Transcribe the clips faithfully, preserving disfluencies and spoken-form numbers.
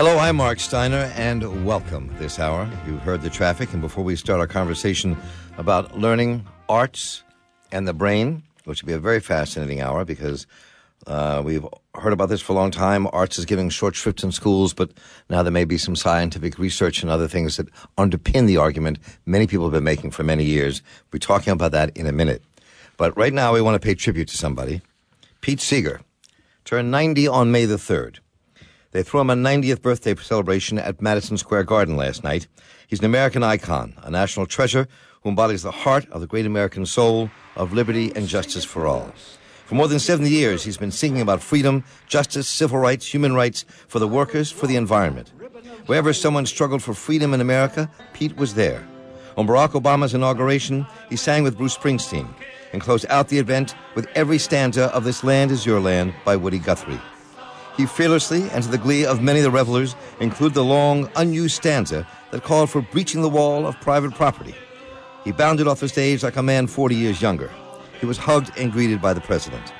Hello, I'm Mark Steiner, and welcome this hour. You've heard the traffic, and before we start our conversation about learning arts and the brain, which will be a very fascinating hour because uh, we've heard about this for a long time. Arts is giving short shrift in schools, but now there may be some scientific research and other things that underpin the argument many people have been making for many years. We'll be talking about that in a minute. But right now we want to pay tribute to somebody. Pete Seeger turned ninety on May the third. They threw him a ninetieth birthday celebration at Madison Square Garden last night. He's an American icon, a national treasure who embodies the heart of the great American soul of liberty and justice for all. For more than seventy years, he's been singing about freedom, justice, civil rights, human rights, for the workers, for the environment. Wherever someone struggled for freedom in America, Pete was there. On Barack Obama's inauguration, he sang with Bruce Springsteen and closed out the event with every stanza of This Land Is Your Land by Woody Guthrie. He fearlessly, and to the glee of many of the revelers, included the long, unused stanza that called for breaching the wall of private property. He bounded off the stage like a man forty years younger. He was hugged and greeted by the president.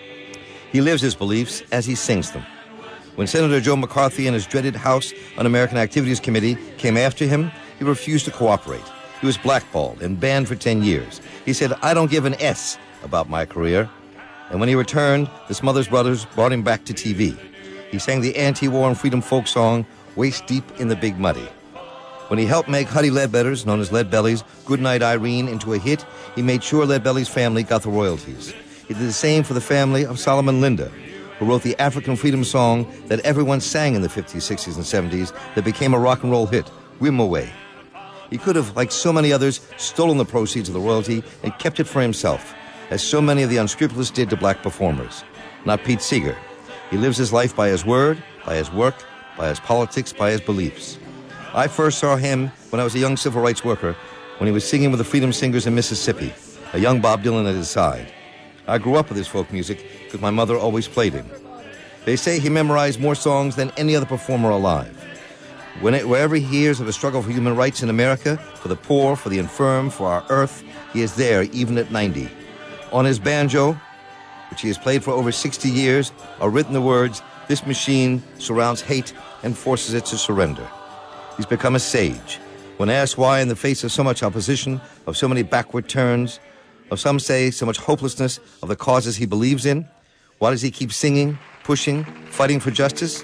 He lives his beliefs as he sings them. When Senator Joe McCarthy and his dreaded House Un-American Activities Committee came after him, he refused to cooperate. He was blackballed and banned for ten years. He said, "I don't give an S about my career." And when he returned, the Smothers Brothers brought him back to T V. He sang the anti-war and freedom folk song, Waist Deep in the Big Muddy. When he helped make Huddie Ledbetter's, known as Leadbelly's, Goodnight Irene into a hit, he made sure Leadbelly's family got the royalties. He did the same for the family of Solomon Linda, who wrote the African freedom song that everyone sang in the fifties, sixties, and seventies that became a rock and roll hit, Whim Away. He could have, like so many others, stolen the proceeds of the royalty and kept it for himself, as so many of the unscrupulous did to black performers. Not Pete Seeger. He lives his life by his word, by his work, by his politics, by his beliefs. I first saw him when I was a young civil rights worker, when he was singing with the Freedom Singers in Mississippi, a young Bob Dylan at his side. I grew up with his folk music because my mother always played him. They say he memorized more songs than any other performer alive. When it, wherever he hears of the struggle for human rights in America, for the poor, for the infirm, for our earth, he is there even at ninety. On his banjo, which he has played for over sixty years, are written the words, "This machine surrounds hate and forces it to surrender." He's become a sage. When asked why, in the face of so much opposition, of so many backward turns, of some say so much hopelessness of the causes he believes in, why does he keep singing, pushing, fighting for justice?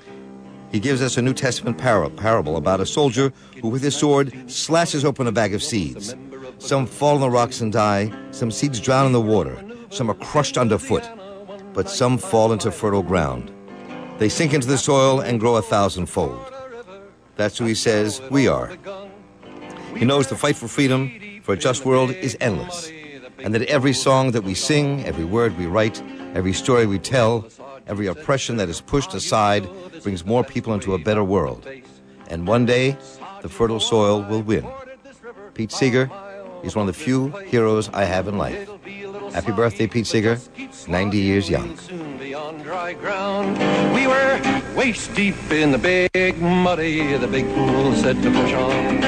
He gives us a New Testament par- parable about a soldier who with his sword slashes open a bag of seeds. Some fall on the rocks and die, some seeds drown in the water, some are crushed underfoot, but some fall into fertile ground. They sink into the soil and grow a thousandfold. That's who he says we are. He knows the fight for freedom, for a just world, is endless, and that every song that we sing, every word we write, every story we tell, every oppression that is pushed aside brings more people into a better world. And one day, the fertile soil will win. Pete Seeger is one of the few heroes I have in life. Happy birthday, Pete Seeger, ninety years young. We were waist deep in the big muddy, the big pool said to push on.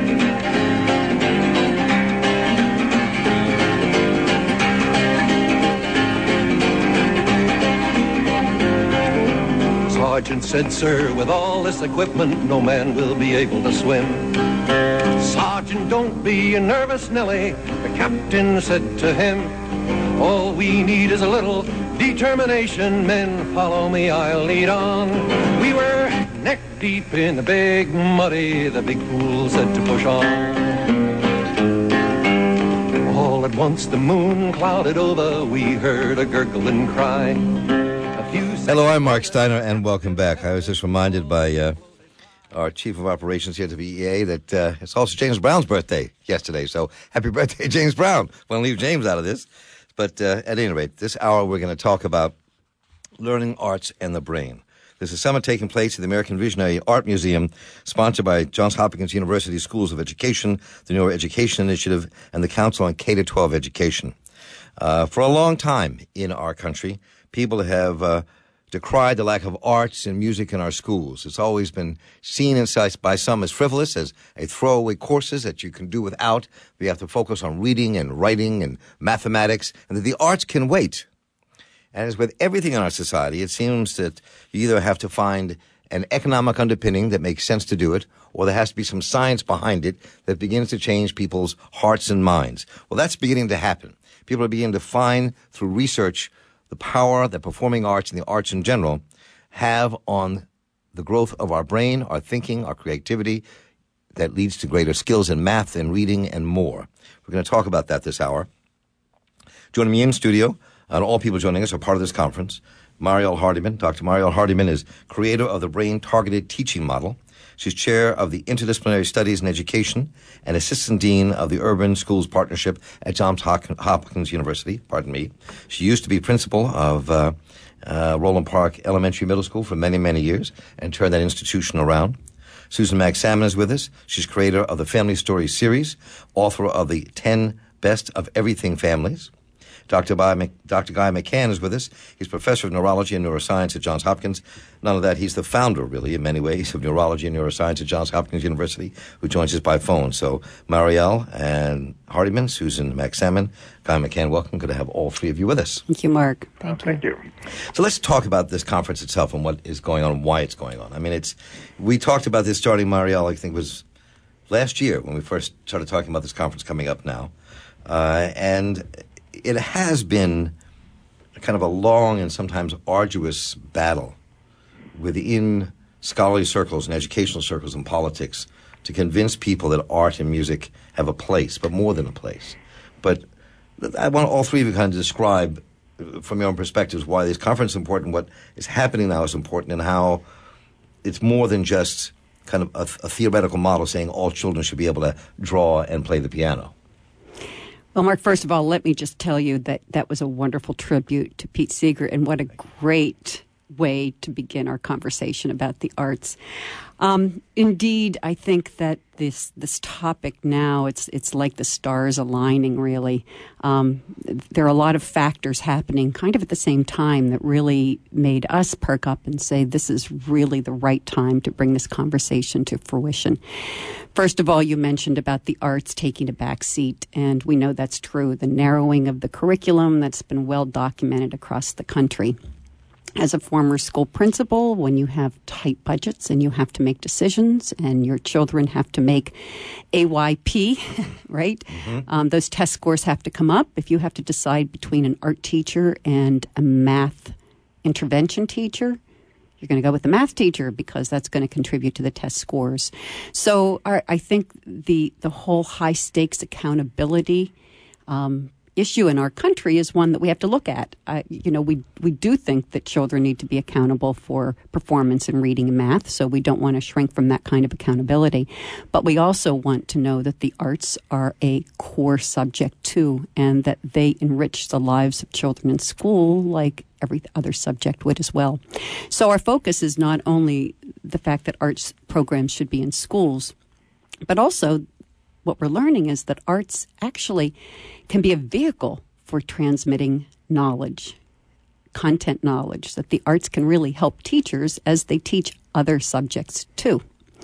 Sergeant said, "Sir, with all this equipment, no man will be able to swim." "Sergeant, don't be nervous, Nellie," the captain said to him. "All we need is a little determination. Men, follow me, I'll lead on." We were neck deep in the big muddy, the big pool said to push on. All at once the moon clouded over, we heard a gurgling cry. Hello, I'm Mark Steiner, and welcome back. I was just reminded by uh, our Chief of Operations here at the V E A that uh, it's also James Brown's birthday yesterday, so happy birthday, James Brown. We'll leave James out of this. But uh, at any rate, this hour we're going to talk about learning arts and the brain. There's a summit taking place at the American Visionary Art Museum, sponsored by Johns Hopkins University Schools of Education, the Neuro Education Initiative, and the Council on K through twelve Education. Uh, for a long time in our country, people have uh, decried the lack of arts and music in our schools. It's always been seen in sight by some as frivolous, as a throwaway courses that you can do without. We have to focus on reading and writing and mathematics, and that the arts can wait. And as with everything in our society, it seems that you either have to find an economic underpinning that makes sense to do it, or there has to be some science behind it that begins to change people's hearts and minds. Well, that's beginning to happen. People are beginning to find through research the power that performing arts and the arts in general have on the growth of our brain, our thinking, our creativity, that leads to greater skills in math and reading and more. We're going to talk about that this hour. Joining me in studio, and all people joining us are part of this conference, Mariel Hardiman. Doctor Mariel Hardiman is creator of the Brain-Targeted Teaching Model. She's chair of the Interdisciplinary Studies in Education and assistant dean of the Urban Schools Partnership at Johns Hopkins University. Pardon me. She used to be principal of uh, uh, Roland Park Elementary Middle School for many, many years and turned that institution around. Susan Mac-Salmon is with us. She's creator of the Family Stories series, author of the ten Best of Everything Families. Doctor Guy McCann is with us. He's professor of neurology and neuroscience at Johns Hopkins. None of that, he's the founder, really, in many ways, of neurology and neuroscience at Johns Hopkins University, who joins us by phone. So, Mariel and Hardiman, Susan Mac-Salmon, Guy McCann, welcome. Good to have all three of you with us. Thank you, Mark. Thank, oh, you. thank you. So let's talk about this conference itself and what is going on and why it's going on. I mean, it's we talked about this starting, Mariel, I think it was last year when we first started talking about this conference coming up now. Uh, and it has been kind of a long and sometimes arduous battle within scholarly circles and educational circles and politics to convince people that art and music have a place, but more than a place. But I want all three of you kind of describe, from your own perspectives, why this conference is important, what is happening now is important, and how it's more than just kind of a, a theoretical model saying all children should be able to draw and play the piano. Well, Mark, first of all, let me just tell you that that was a wonderful tribute to Pete Seeger, and what a great way to begin our conversation about the arts. Um, indeed, I think that this this topic now, it's it's like the stars aligning, really. Um, there are a lot of factors happening kind of at the same time that really made us perk up and say this is really the right time to bring this conversation to fruition. First of all, you mentioned about the arts taking a back seat, and we know that's true. The narrowing of the curriculum, that's been well documented across the country. As a former school principal, when you have tight budgets and you have to make decisions and your children have to make A Y P, right? Mm-hmm. Um, those test scores have to come up. If you have to decide between an art teacher and a math intervention teacher, you're going to go with the math teacher because that's going to contribute to the test scores. So our, I think the, the whole high-stakes accountability um issue in our country is one that we have to look at. Uh, you know, we we do think that children need to be accountable for performance in reading and math, so we don't want to shrink from that kind of accountability. But we also want to know that the arts are a core subject too, and that they enrich the lives of children in school like every other subject would as well. So our focus is not only the fact that arts programs should be in schools, but also what we're learning is that arts actually can be a vehicle for transmitting knowledge, content knowledge, that the arts can really help teachers as they teach other subjects too.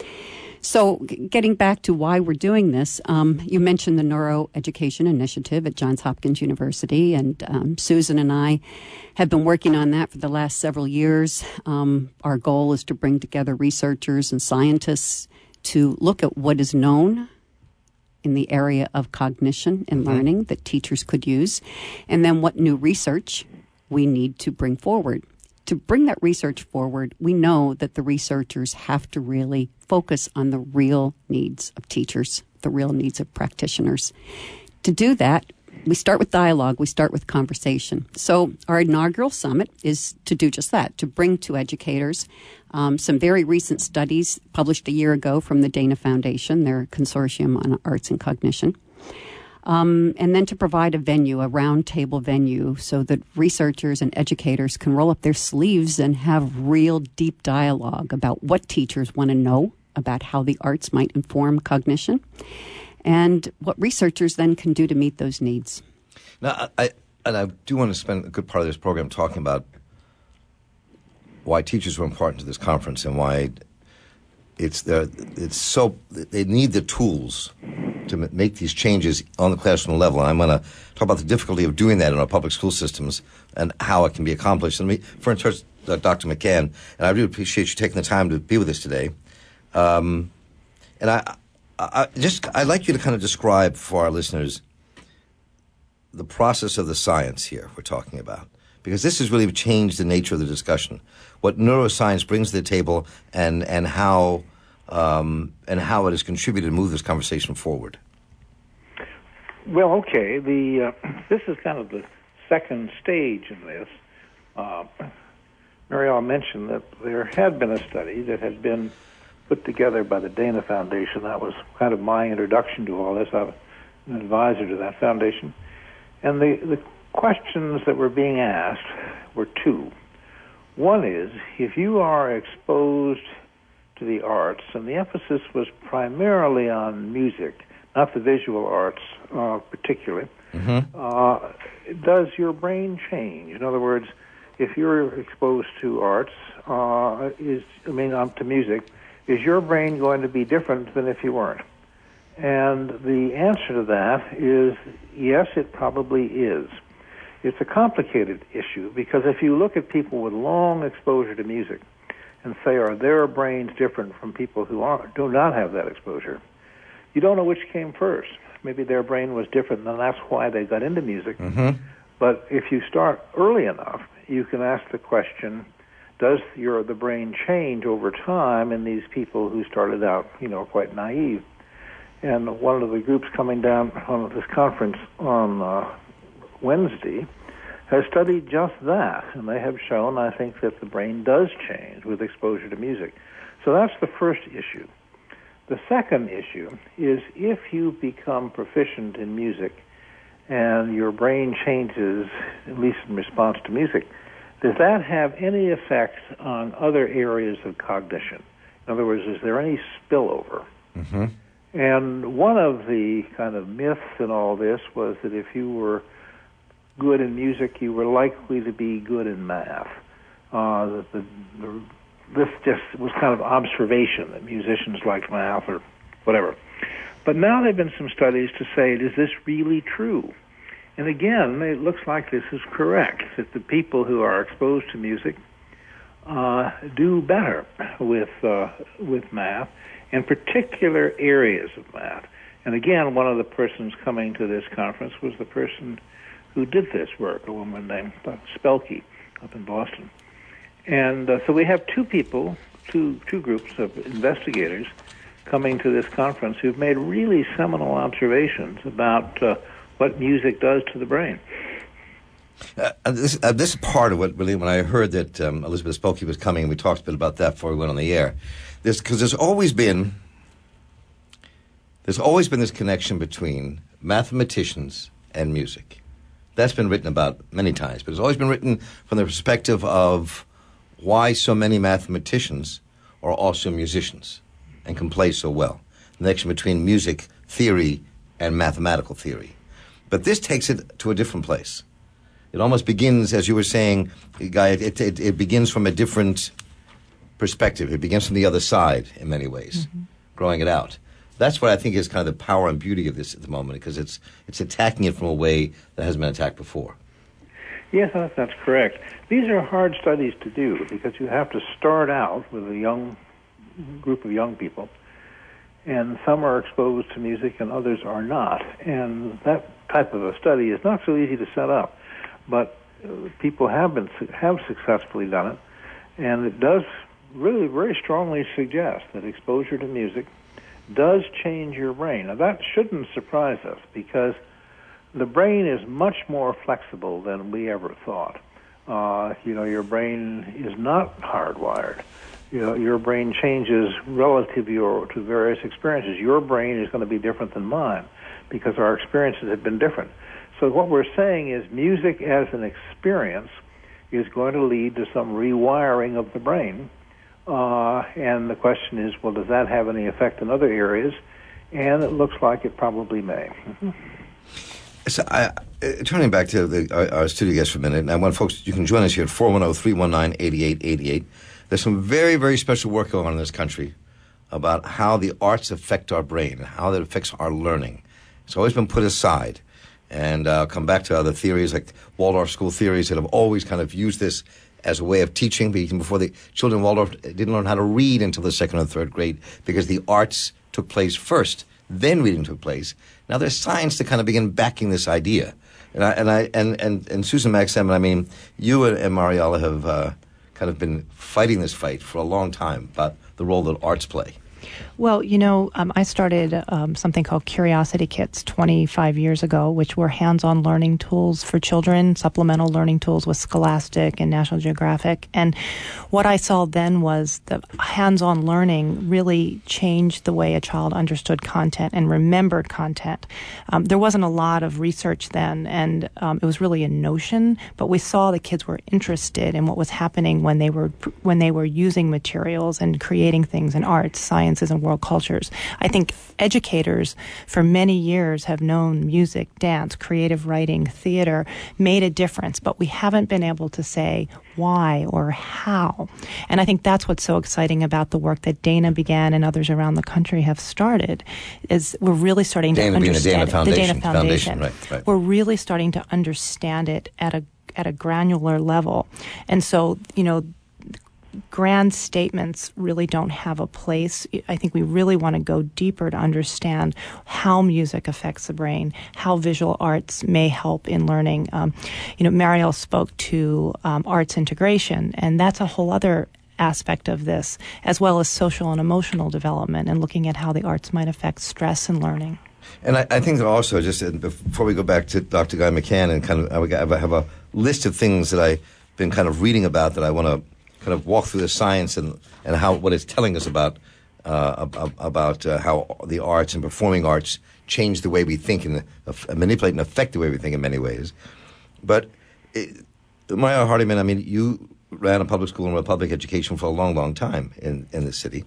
So g- getting back to why we're doing this, um, you mentioned the Neuroeducation Initiative at Johns Hopkins University, and um, Susan and I have been working on that for the last several years. Um, our goal is to bring together researchers and scientists to look at what is known in the area of cognition and learning mm-hmm. that teachers could use, and then what new research we need to bring forward. To bring that research forward, we know that the researchers have to really focus on the real needs of teachers, the real needs of practitioners. To do that, we start with dialogue, we start with conversation. So our inaugural summit is to do just that, to bring to educators um, some very recent studies published a year ago from the Dana Foundation, their consortium on arts and cognition. Um, and then to provide a venue, a roundtable venue, so that researchers and educators can roll up their sleeves and have real deep dialogue about what teachers want to know about how the arts might inform cognition, and what researchers then can do to meet those needs. Now, I, and I do want to spend a good part of this program talking about why teachers are important to this conference and why it's there. It's so they need the tools to make these changes on the classroom level. And I'm going to talk about the difficulty of doing that in our public school systems and how it can be accomplished. And for instance, uh, Doctor McCann, and I really appreciate you taking the time to be with us today. Um, and I, I, I just I'd like you to kind of describe for our listeners the process of the science here we're talking about, because this has really changed the nature of the discussion. What neuroscience brings to the table, and and how um, and how it has contributed to move this conversation forward. Well, okay. The uh, this is kind of the second stage in this. Uh, Marielle mentioned that there had been a study that had been put together by the Dana Foundation. That was kind of my introduction to all this. I was an advisor to that foundation. And the, the questions that were being asked were two. One is, if you are exposed to the arts, and the emphasis was primarily on music, not the visual arts uh, particularly, mm-hmm. uh, does your brain change? In other words, if you're exposed to arts, uh, is I mean, um, to music, is your brain going to be different than if you weren't? And the answer to that is yes, it probably is. It's a complicated issue because if you look at people with long exposure to music and say, are their brains different from people who are, do not have that exposure, you don't know which came first. Maybe their brain was different, and that's why they got into music. Mm-hmm. But if you start early enough, you can ask the question, does your the brain change over time in these people who started out, you know, quite naive? And one of the groups coming down on this conference on uh, Wednesday has studied just that, and they have shown, I think, that the brain does change with exposure to music. So that's the first issue. The second issue is if you become proficient in music and your brain changes, at least in response to music, does that have any effect on other areas of cognition? In other words, is there any spillover? Mm-hmm. And one of the kind of myths in all this was that if you were good in music, you were likely to be good in math. Uh, the, the, the, this just was kind of observation that musicians liked math or whatever. But now there have been some studies to say, is this really true? And again, it looks like this is correct, that the people who are exposed to music uh, do better with uh, with math, in particular areas of math. And again, one of the persons coming to this conference was the person who did this work, a woman named Spelke up in Boston. And uh, so we have two people, two two groups of investigators coming to this conference who've made really seminal observations about uh, what music does to the brain. Uh, this, uh, this is part of what really, when I heard that um, Elizabeth Spelke was coming, and we talked a bit about that before we went on the air, because there's always been there's always been this connection between mathematicians and music. That's been written about many times, but it's always been written from the perspective of why so many mathematicians are also musicians and can play so well. The connection between music theory and mathematical theory. But this takes it to a different place. It almost begins, as you were saying, Guy, it, it, it begins from a different perspective. It begins from the other side in many ways, mm-hmm. growing it out. That's what I think is kind of the power and beauty of this at the moment, because it's it's attacking it from a way that hasn't been attacked before. Yes, that's correct. These are hard studies to do because you have to start out with a young group of young people, and some are exposed to music and others are not. And that type of a study is not so easy to set up, but uh, people have been have successfully done it, and it does really very strongly suggest that exposure to music does change your brain. Now, that shouldn't surprise us because the brain is much more flexible than we ever thought. Uh, you know, your brain is not hardwired. You know, your brain changes relative to, your, to various experiences. Your brain is going to be different than mine because our experiences have been different. So what we're saying is music as an experience is going to lead to some rewiring of the brain. Uh, and the question is, well, does that have any effect in other areas? And it looks like it probably may. Mm-hmm. So, I, uh, turning back to the, our, our studio guest for a minute, and I want folks, you can join us here at four one zero, three one nine, eight eight eight eight. There's some very, very special work going on in this country about how the arts affect our brain and how that affects our learning. It's always been put aside. And uh, I'll come back to other theories like Waldorf school theories that have always kind of used this as a way of teaching, even before the children in Waldorf didn't learn how to read until the second or third grade because the arts took place first, then reading took place. Now there's science to kind of begin backing this idea. And I, and I and, and, and Susan Max-Emmon, I mean, you and, and Mariella have uh, kind of been fighting this fight for a long time about the role that arts play. Well, you know, um, I started um, something called Curiosity Kits twenty-five years ago, which were hands-on learning tools for children, supplemental learning tools with Scholastic and National Geographic. And what I saw then was the hands-on learning really changed the way a child understood content and remembered content. Um, there wasn't a lot of research then, and um, it was really a notion, but we saw the kids were interested in what was happening when they were when they were using materials and creating things in arts, sciences, and world cultures. I think educators for many years have known music, dance, creative writing, theater made a difference, but we haven't been able to say why or how. And I think that's what's so exciting about the work that Dana began and others around the country have started, is we're really starting Dana to understand the Dana it. The Foundation. Dana Foundation. Foundation. Right, right. We're really starting to understand it at a at a granular level. And so, you know, grand statements really don't have a place. I think we really want to go deeper to understand how music affects the brain, how visual arts may help in learning. Um, you know, Mariel spoke to um, arts integration, and that's a whole other aspect of this, as well as social and emotional development and looking at how the arts might affect stress and learning. And I, I think that also, just before we go back to Doctor Guy McCann, and kind of I have a list of things that I've been kind of reading about that I want to kind of walk through the science and, and how what it's telling us about uh, about uh, how the arts and performing arts change the way we think and uh, manipulate and affect the way we think in many ways. But it, Mariella Hardiman, I mean, you ran a public school and public education for a long, long time in, in this city.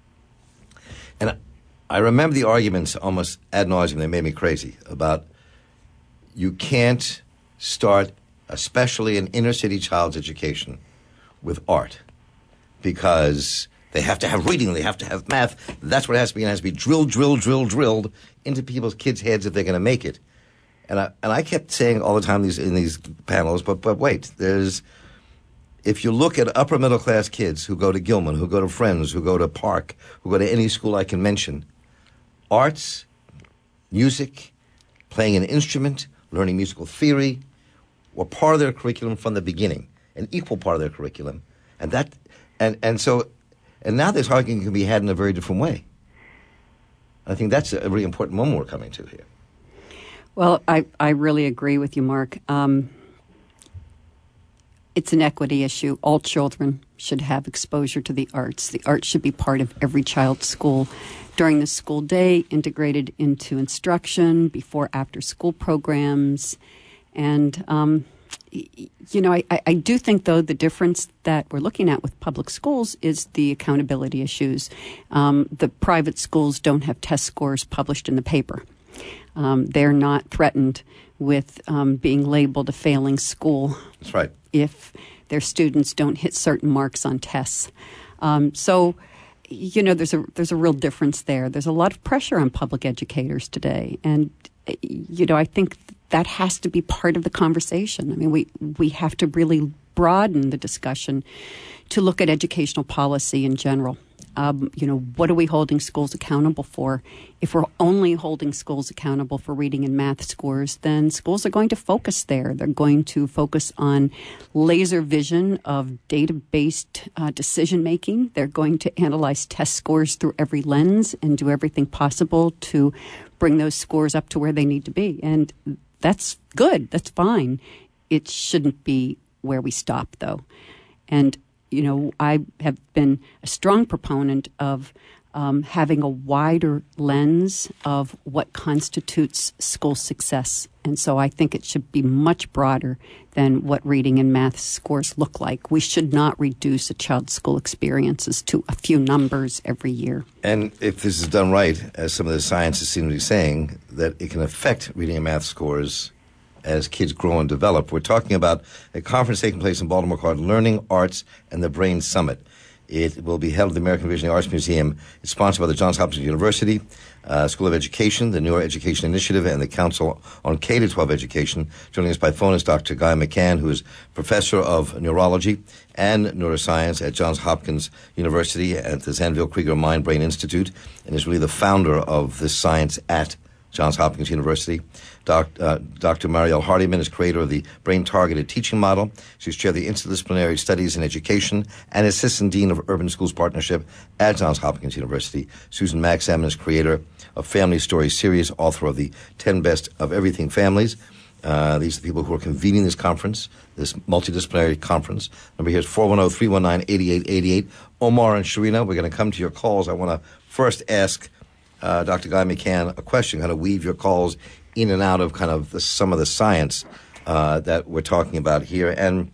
And I, I remember the arguments almost ad nauseum. They made me crazy about you can't start, especially an inner city child's education, with art, because they have to have reading, they have to have math. That's what it has to be. And it has to be drilled, drilled, drilled, drilled into people's kids' heads if they're going to make it. And I and I kept saying all the time these in these panels, but but wait, there's if you look at upper middle class kids who go to Gilman, who go to Friends, who go to Park, who go to any school I can mention, arts, music, playing an instrument, learning musical theory, were part of their curriculum from the beginning. An equal part of their curriculum, and that, and and so, and now this argument can be had in a very different way. I think that's a really important moment we're coming to here. Well, I I really agree with you, Mark. Um, it's an equity issue. All children should have exposure to the arts. The arts should be part of every child's school during the school day, integrated into instruction, before after school programs, and. Um, You know, I, I do think, though, the difference that we're looking at with public schools is the accountability issues. Um, the private schools don't have test scores published in the paper. Um, they're not threatened with um, being labeled a failing school. That's right. If their students don't hit certain marks on tests. Um, so, you know, there's a there's a real difference there. There's a lot of pressure on public educators today. And, you know, I think that has to be part of the conversation. I mean, we, we have to really broaden the discussion to look at educational policy in general. Um, you know, what are we holding schools accountable for? If we're only holding schools accountable for reading and math scores, then schools are going to focus there. They're going to focus on laser vision of data-based uh, decision-making. They're going to analyze test scores through every lens and do everything possible to bring those scores up to where they need to be. And that's good. That's fine. It shouldn't be where we stop, though. And, you know, I have been a strong proponent of um, having a wider lens of what constitutes school success. And so I think it should be much broader than what reading and math scores look like. We should not reduce a child's school experiences to a few numbers every year. And if this is done right, as some of the scientists seem to be saying, that it can affect reading and math scores as kids grow and develop. We're talking about a conference taking place in Baltimore called Learning, Arts, and the Brain Summit. It will be held at the American Visionary Arts Museum. It's sponsored by the Johns Hopkins University, uh, School of Education, the Neuroeducation Initiative, and the Council on K through twelve Education. Joining us by phone is Doctor Guy McCann, who is professor of neurology and neuroscience at Johns Hopkins University at the Zanville Krieger Mind Brain Institute, and is really the founder of this science at Johns Hopkins University. Doc, uh, Doctor Marielle Hardiman is creator of the Brain-Targeted Teaching Model. She's chair of the Interdisciplinary Studies in Education and assistant dean of Urban Schools Partnership at Johns Hopkins University. Susan Maxaman is creator of Family Stories series, author of the ten Best of Everything Families. Uh, these are the people who are convening this conference, this multidisciplinary conference. Number here is four one zero, three one nine, eight eight eight eight. Omar and Sharina, we're going to come to your calls. I want to first ask uh, Doctor Guy McCann a question, kind of weave your calls in and out of kind of the, some of the science uh, that we're talking about here. And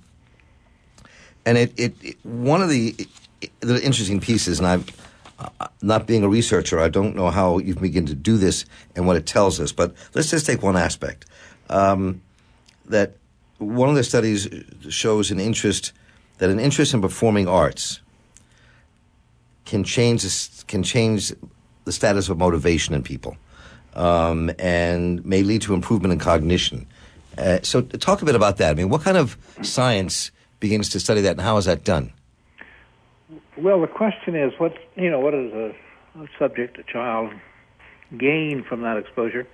and it, it, it one of the, it, the interesting pieces, and I've, uh, not being a researcher, I don't know how you begin to do this and what it tells us, but let's just take one aspect. Um, that one of the studies shows an interest, that an interest in performing arts can change, can change the status of motivation in people. Um, and may lead to improvement in cognition. Uh, so talk a bit about that. I mean, what kind of science begins to study that, and how is that done? Well, the question is, what you know, what does a, a subject, a child, gain from that exposure?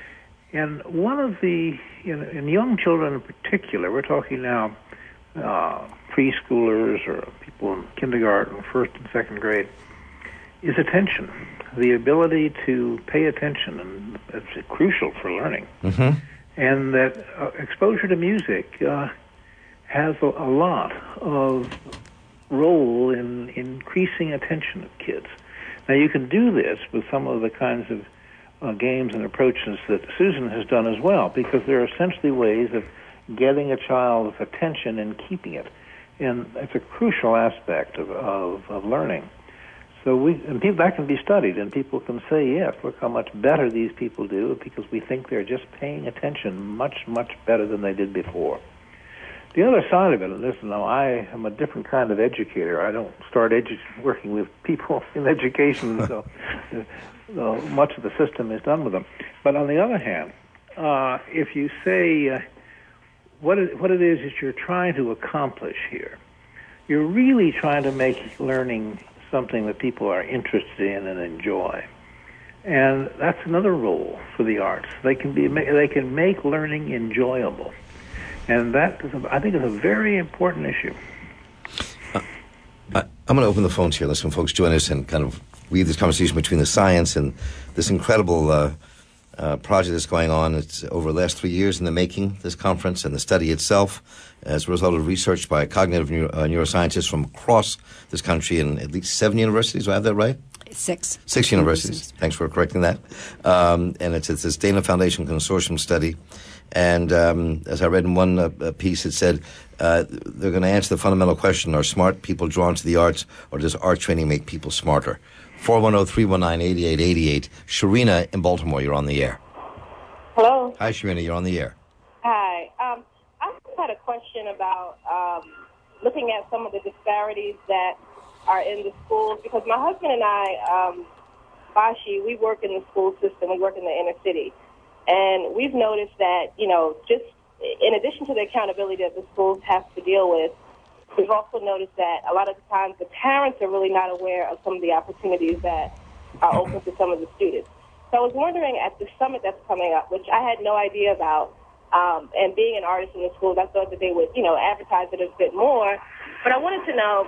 And one of the, in, in young children in particular, we're talking now uh, preschoolers or people in kindergarten, first and second grade, is attention. The ability to pay attention, and it's crucial for learning. Mm-hmm. And that uh, exposure to music uh, has a, a lot of role in increasing attention of kids. Now, you can do this with some of the kinds of uh, games and approaches that Susan has done as well, because there are essentially ways of getting a child's attention and keeping it. And it's a crucial aspect of, of, of learning. So we and people, that can be studied, and people can say, yes, look how much better these people do, because we think they're just paying attention much, much better than they did before. The other side of it, and listen, now, I am a different kind of educator. I don't start edu- working with people in education, so uh, much of the system is done with them. But on the other hand, uh, if you say uh, what it, what it is that you're trying to accomplish here, you're really trying to make learning something that people are interested in and enjoy, and that's another role for the arts. They can be they can make learning enjoyable, and that is a, I think is a very important issue. Uh, I, I'm going to open the phones here. Let some folks join us and kind of weave this conversation between the science and this incredible uh, uh, project that's going on. It's over the last three years in the making, this conference, and the study itself, as a result of research by cognitive neuro, uh, neuroscientists from across this country in at least seven universities. Do I have that right? Six. Six universities. Thanks for correcting that. Um, and it's, it's this Dana Foundation Consortium study. And um, as I read in one uh, piece, it said uh, they're going to answer the fundamental question, are smart people drawn to the arts, or does art training make people smarter? four one zero, three one nine, eight eight eight eight. Sharina in Baltimore, you're on the air. Hello. Hi, Sharina, you're on the air. Hi. Um, I just had a question about um, looking at some of the disparities that are in the schools, because my husband and I, um, Bashi, we work in the school system. We work in the inner city. And we've noticed that, you know, just in addition to the accountability that the schools have to deal with, we've also noticed that a lot of the times the parents are really not aware of some of the opportunities that are open to some of the students. So I was wondering, at the summit that's coming up, which I had no idea about, um, and being an artist in the schools, I thought that they would, you know, advertise it a bit more. But I wanted to know,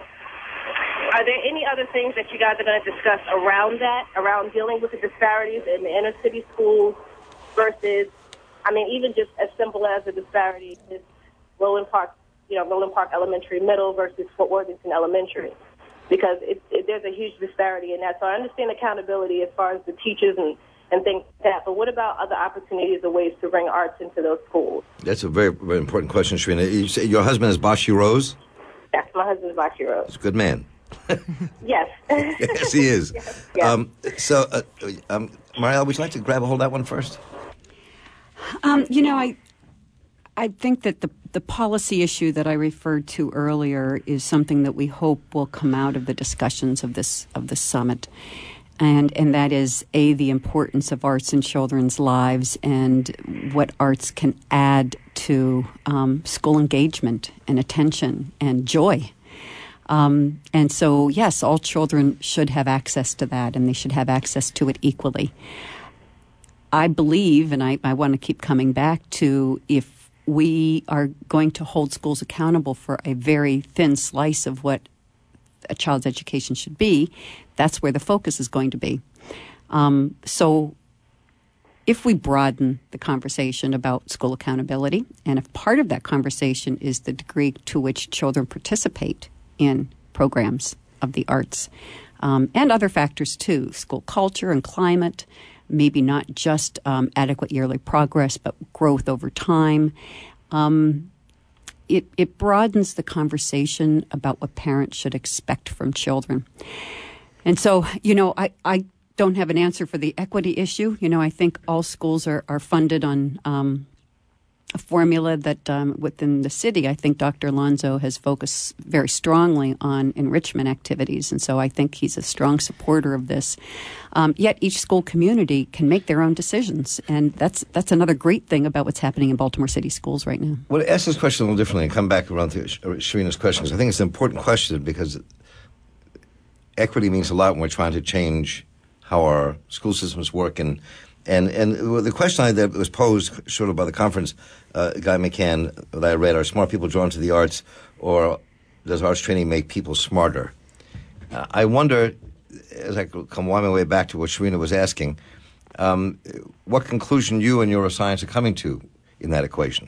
are there any other things that you guys are going to discuss around that, around dealing with the disparities in the inner city schools versus, I mean, even just as simple as the disparity is Roland Park, you know, Roland Park Elementary Middle versus Fort Worthington Elementary, because it, it, there's a huge disparity in that. So I understand accountability as far as the teachers and, and things like that, but what about other opportunities or ways to bring arts into those schools? That's a very, very important question, Sharina. You say your husband is Bashi Rose? Yes, my husband is Bashi Rose. He's a good man. Yes. Yes, he is. Yes, yes. Um, so, uh, um, Marielle, would you like to grab a hold of that one first? Um, you know, I I think that the, the policy issue that I referred to earlier is something that we hope will come out of the discussions of this of this summit. And and that is, A, the importance of arts in children's lives and what arts can add to um, school engagement and attention and joy. Um, and so, yes, all children should have access to that, and they should have access to it equally. I believe, and I, I want to keep coming back to, if we are going to hold schools accountable for a very thin slice of what a child's education should be, that's where the focus is going to be. Um, so if we broaden the conversation about school accountability, and if part of that conversation is the degree to which children participate in programs of the arts, um, and other factors too, school culture and climate, maybe not just um, adequate yearly progress, but growth over time, um, It, it broadens the conversation about what parents should expect from children. And so, you know, I, I don't have an answer for the equity issue. You know, I think all schools are, are funded on um, a formula that um, within the city, I think Doctor Alonso has focused very strongly on enrichment activities. And so I think he's a strong supporter of this. Um, yet each school community can make their own decisions. And that's that's another great thing about what's happening in Baltimore City schools right now. Well, to ask this question a little differently and come back around to Sharina's questions, I think it's an important question because equity means a lot when we're trying to change how our school systems work. And and, and the question that was posed sort of by the conference, uh, Guy McCann, that I read, are smart people drawn to the arts, or does arts training make people smarter? Uh, I wonder, as I come wind my way back to what Sharina was asking, um, what conclusion you and neuroscience are coming to in that equation?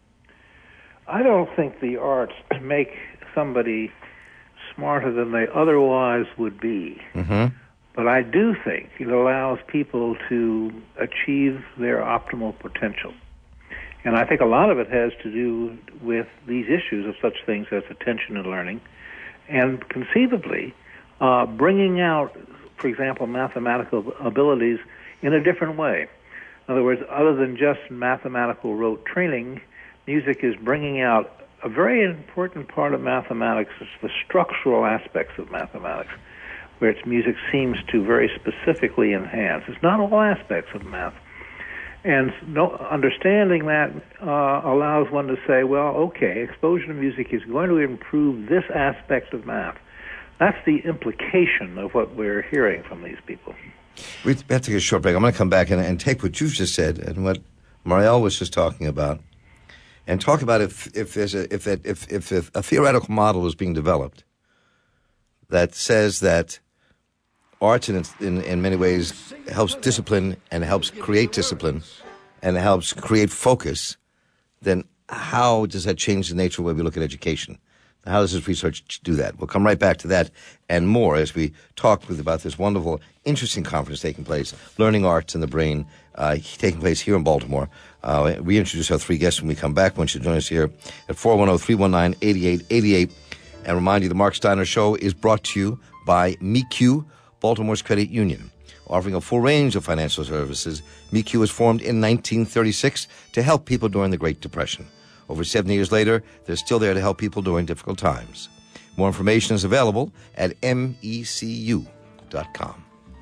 I don't think the arts make somebody smarter than they otherwise would be. Mm-hmm. But I do think it allows people to achieve their optimal potential. And I think a lot of it has to do with these issues of such things as attention and learning, and conceivably uh, bringing out, for example, mathematical abilities in a different way. In other words, other than just mathematical rote training, music is bringing out a very important part of mathematics, is the structural aspects of mathematics, where its music seems to very specifically enhance. It's not all aspects of math. And no, understanding that uh, allows one to say, well, okay, exposure to music is going to improve this aspect of math. That's the implication of what we're hearing from these people. We have to take a short break. I'm going to come back and, and take what you've just said and what Marielle was just talking about, and talk about if if there's a if that if, if if a theoretical model is being developed that says that arts in, in in many ways helps discipline and helps create discipline and helps create focus, then how does that change the nature of the way we look at education? How does this research do that? We'll come right back to that and more as we talk with about this wonderful, interesting conference taking place, Learning Arts and the Brain, uh, taking place here in Baltimore. Uh, we introduce our three guests when we come back. One should join us here at four one zero, three one nine, eight eight eight eight. And remind you, the Mark Steiner Show is brought to you by M E Q, Baltimore's credit union. Offering a full range of financial services, M E Q was formed in nineteen thirty-six to help people during the Great Depression. Over seventy years later, they're still there to help people during difficult times. More information is available at M E C U dot com.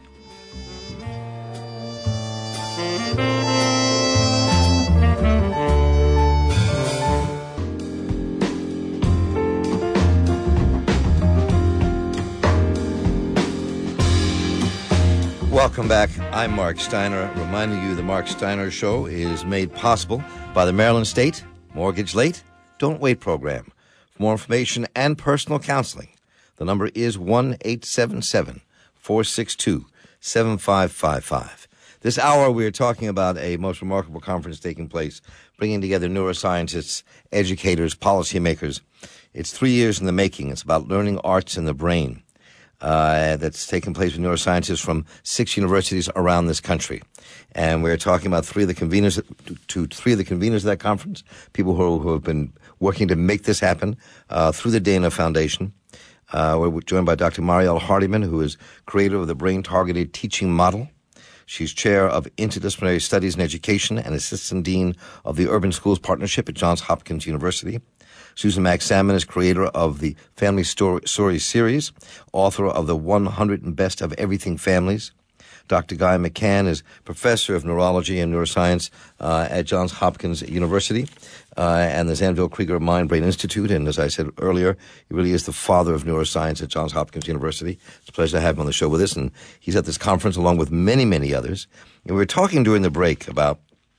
Welcome back. I'm Mark Steiner, reminding you the Mark Steiner Show is made possible by the Maryland State Mortgage Late, Don't Wait program. For more information and personal counseling, the number is one eight seven seven, four six two, seven five five five. This hour we are talking about a most remarkable conference taking place, bringing together neuroscientists, educators, policymakers. It's three years in the making. It's about learning arts in the brain. Uh, that's taking place with neuroscientists from six universities around this country. And we're talking about three of the conveners, to, to three of the conveners of that conference, people who, who have been working to make this happen uh, through the Dana Foundation. Uh, we're joined by Doctor Marielle Hardiman, who is creator of the Brain Targeted Teaching Model. She's chair of Interdisciplinary Studies in Education and assistant dean of the Urban Schools Partnership at Johns Hopkins University. Susan Mack Salmon is creator of the Family Story, Story series, author of the one hundred Best of Everything Families. Doctor Guy McCann is professor of neurology and neuroscience uh, at Johns Hopkins University uh, and the Zanville Krieger Mind Brain Institute. And as I said earlier, he really is the father of neuroscience at Johns Hopkins University. It's a pleasure to have him on the show with us. And he's at this conference along with many, many others. And we were talking during the break about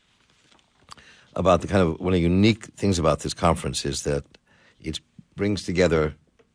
about the kind of one of the unique things about this conference is that it brings together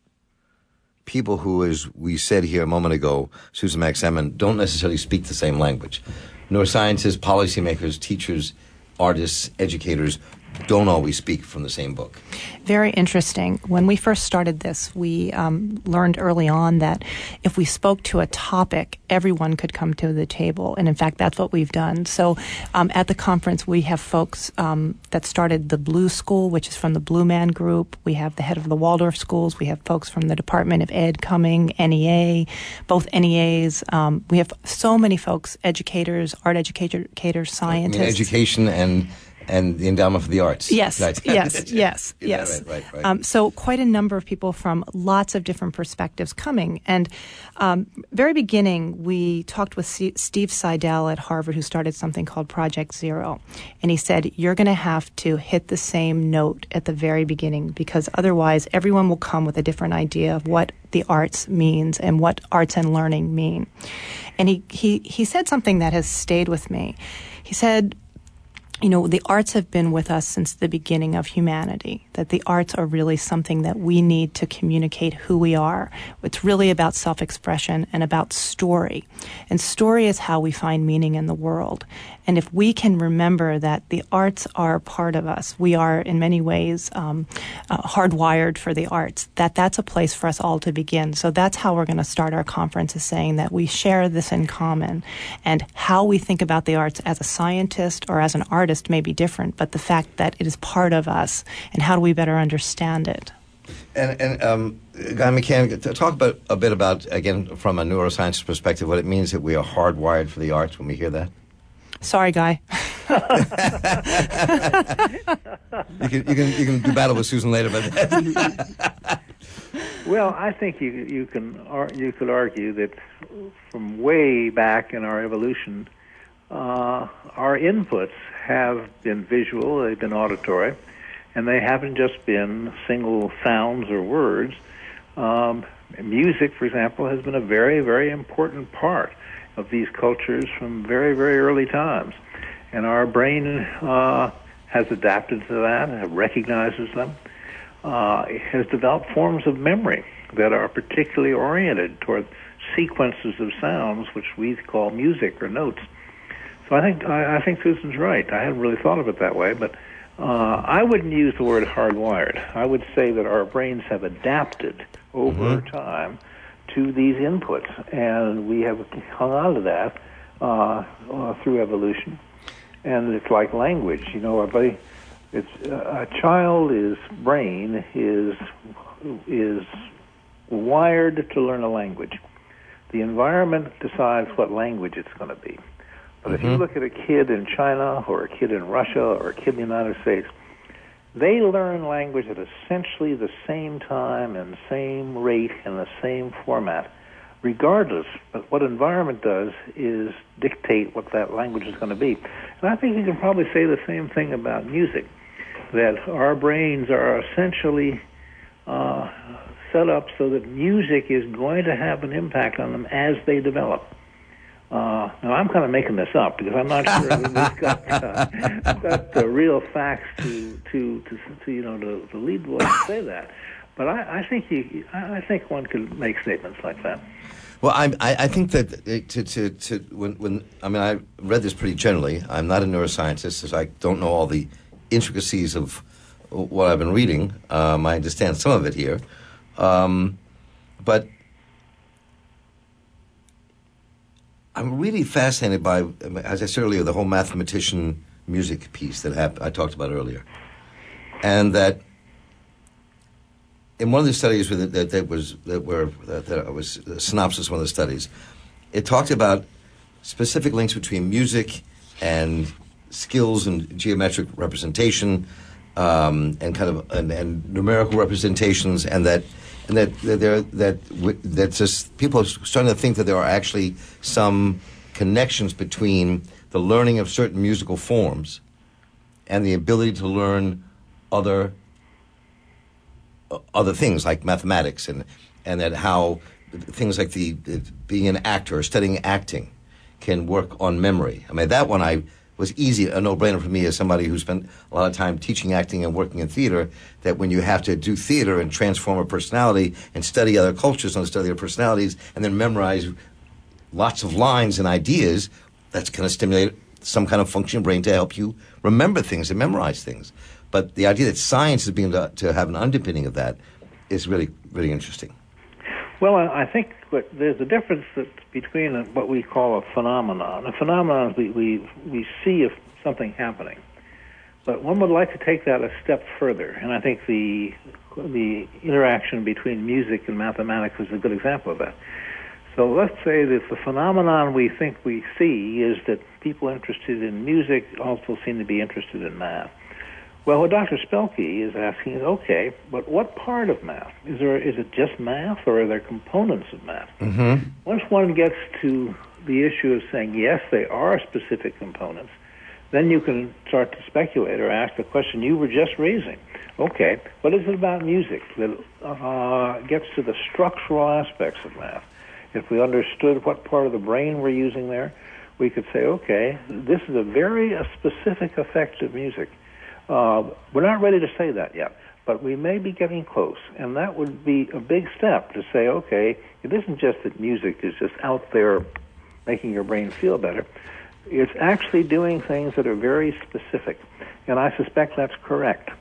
people who, as we said here a moment ago, Susan Mack Salmon, don't necessarily speak the same language. Neuroscientists, policymakers, teachers, artists, educators don't always speak from the same book. Very interesting. When we first started this, we um, learned early on that if we spoke to a topic, everyone could come to the table. And in fact, that's what we've done. So um, at the conference, we have folks um, that started the Blue School, which is from the Blue Man Group. We have the head of the Waldorf schools. We have folks from the Department of Ed coming, N E A, both N E As. Um, we have so many folks, educators, art educators, scientists. I mean, education and... And the Endowment for the Arts. Yes, right. yes, yes, yes. Right, right, right. Um, so quite a number of people from lots of different perspectives coming. And um, very beginning, we talked with C- Steve Seidel at Harvard, who started something called Project Zero. And he said, you're going to have to hit the same note at the very beginning, because otherwise everyone will come with a different idea of what the arts means and what arts and learning mean. And he, he, he said something that has stayed with me. He said, you know, the arts have been with us since the beginning of humanity, that the arts are really something that we need to communicate who we are. It's really about self-expression and about story. And story is how we find meaning in the world. And if we can remember that the arts are part of us, we are in many ways um, uh, hardwired for the arts, that that's a place for us all to begin. So that's how we're going to start our conference, is saying that we share this in common. And how we think about the arts as a scientist or as an artist may be different, but the fact that it is part of us, and how do we better understand it? And, and um, Guy McCann, talk about, a bit about, again, from a neuroscience perspective, what it means that we are hardwired for the arts when we hear that. Sorry, Guy. you can you can you can do battle with Susan later, but well, I think you you can you could argue that from way back in our evolution, uh, our inputs have been visual, they've been auditory, and they haven't just been single sounds or words. Um, music, for example, has been a very, very important part of these cultures from very, very early times. And our brain uh, has adapted to that, and recognizes them. Uh, it has developed forms of memory that are particularly oriented toward sequences of sounds, which we call music or notes. So I think I, I think Susan's right. I hadn't really thought of it that way, but uh, I wouldn't use the word hardwired. I would say that our brains have adapted over mm-hmm. time to these inputs, and we have hung on to that uh, uh, through evolution. And it's like language, you know. Everybody, it's uh, a child's brain is is wired to learn a language. The environment decides what language it's going to be. But mm-hmm. if you look at a kid in China or a kid in Russia or a kid in the United States, they learn language at essentially the same time and same rate and the same format, regardless. But what environment does is dictate what that language is going to be. And I think you can probably say the same thing about music, that our brains are essentially uh, set up so that music is going to have an impact on them as they develop. Uh, now, I'm kind of making this up because I'm not sure that we've got, uh, got the real facts to, to, to, to you know, to, to lead the way to say that. But I, I think you, I think one could make statements like that. Well, I, I think that to, to, to when, when I mean, I read this pretty generally. I'm not a neuroscientist, so I don't know all the intricacies of what I've been reading. Um, I understand some of it here, um, but I'm really fascinated by, as I said earlier, the whole mathematician music piece that hap- I talked about earlier. And that in one of the studies that, that, that was that were that, that was a synopsis of one of the studies, it talked about specific links between music and skills and geometric representation, um, and kind of and, and numerical representations, and that and that that there that that just people are starting to think that there are actually some connections between the learning of certain musical forms and the ability to learn other uh, other things like mathematics, and and that how things like the, the being an actor or studying acting can work on memory. I mean, that one I was easy, a no-brainer for me as somebody who spent a lot of time teaching acting and working in theater, that when you have to do theater and transform a personality and study other cultures and study their personalities and then memorize lots of lines and ideas, that's going to stimulate some kind of functioning brain to help you remember things and memorize things. But the idea that science is being to, to have an underpinning of that is really, really interesting. Well, I think what, there's a difference that, between a, what we call a phenomenon. A phenomenon is we, we, we see if something happening. But one would like to take that a step further, and I think the the interaction between music and mathematics is a good example of that. So let's say that the phenomenon we think we see is that people interested in music also seem to be interested in math. Well, what Doctor Spelke is asking is, okay, but what part of math? Is there? Is it just math, or are there components of math? Mm-hmm. Once one gets to the issue of saying, yes, they are specific components, then you can start to speculate or ask the question you were just raising. Okay, what is it about music that uh, gets to the structural aspects of math? If we understood what part of the brain we're using there, we could say, okay, this is a very a specific effect of music. Uh, we're not ready to say that yet, but we may be getting close, and that would be a big step to say, okay, it isn't just that music is just out there making your brain feel better. It's actually doing things that are very specific, and I suspect that's correct.